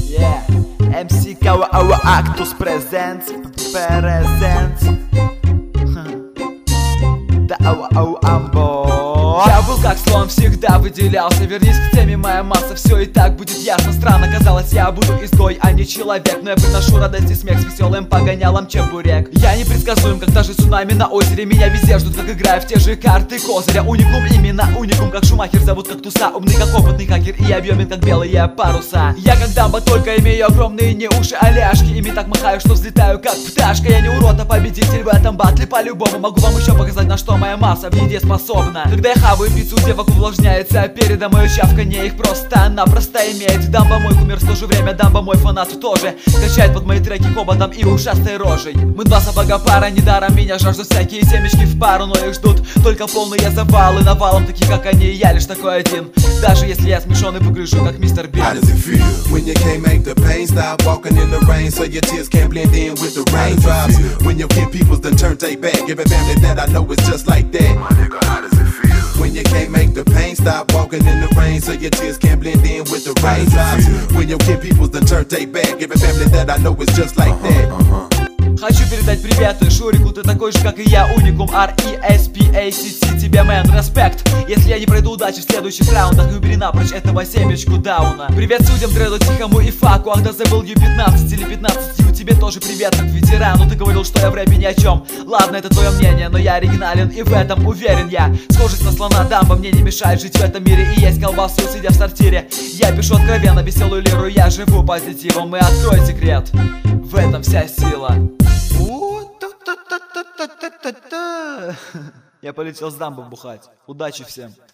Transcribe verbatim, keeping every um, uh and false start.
Yeah, эм си Kawa Awa Actus presents Presents Да ау ау амбо. Я был как слон, всегда выделялся. Вернись к теме, моя масса, все и так будет ясно. Странно казалось, я буду изгой, а не человек. Но я приношу радость и смех с веселым погонялом чебурек. Я непредсказуем, как даже цунами на озере. Меня везде ждут, как играю в те же карты козыря. Уникум, именно уникум, как Шумахер. Зовут как туса, умный как опытный хакер. И объемен, как белые паруса. Я как дамба, только имею огромные не уши, а ляжки. Ими так махаю, что взлетаю как пташка. Я не урод, а победитель в этом батле по-любому. Могу вам еще показать, на что моя масса в еде способна. Когда я хаваю пиццу, девок увлажняется передо мое чавканье их просто-напросто имеет. Дамба мой кумир, в то же время дамба мой фанат тоже. Качает под мои треки хоботом и ушастой рожей. Мы два сапога пара, недаром меня жаждут всякие семечки в пару. Но их ждут только полные завалы навалом, такие как они, и я лишь такой один. Даже если я смешон и выгляжу как мистер Бин. How does it feel when you can't make the pain stop walking in the rain, so your tears can't blend in with the raindrops? When your kin peoples done turned they back, every family that I know is just like that. My nigga, how does it feel when you can't make the pain stop walking in the rain, so your tears can't blend in with the raindrops? When your kin peoples done turned they back, every family that I know is just like that. Uh-huh. Хочу передать приветы Шурику, ты такой же, как и я, уникум. Ар И Эс Пи Эй Си Си, тебе, мэн, респект. Если я не пройду удачи в следующих раундах, убери напрочь этого семечку дауна. Привет судьям, Дреду, Тихому и Факу. Ах да забыл Ю пятнадцать или пятнадцать Ю, тебе тоже привет, как ветерану. Ты говорил, что я в рэпе ни о чем. Ладно, это твое мнение, но я оригинален и в этом уверен я. Схожесть на слона дамба мне не мешает жить в этом мире и есть колбасу, сидя в сортире. Я пишу откровенно веселую лиру, я живу позитивом. И открой секрет, в этом вся сила. Я полетел с дамбы бухать. Удачи всем.